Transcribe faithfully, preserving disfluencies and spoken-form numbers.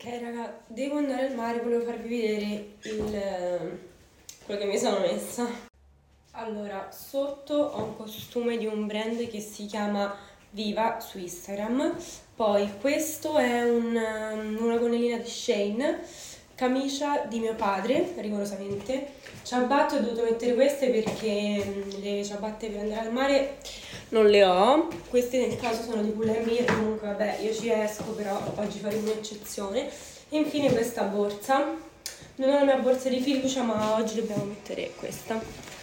Ok raga, devo andare al mare, volevo farvi vedere il, quello che mi sono messa. Allora, sotto ho un costume di un brand che si chiama Viva su Instagram. Poi questo è un, una gonnellina di Shein, camicia di mio padre, rigorosamente. Ciabatte, ho dovuto mettere queste perché le ciabatte per andare al mare non le ho. Queste nel caso sono di Pull and Bear, comunque vabbè io ci esco, però oggi faremo un'eccezione. E infine questa borsa, non ho la mia borsa di fiducia ma oggi dobbiamo mettere questa.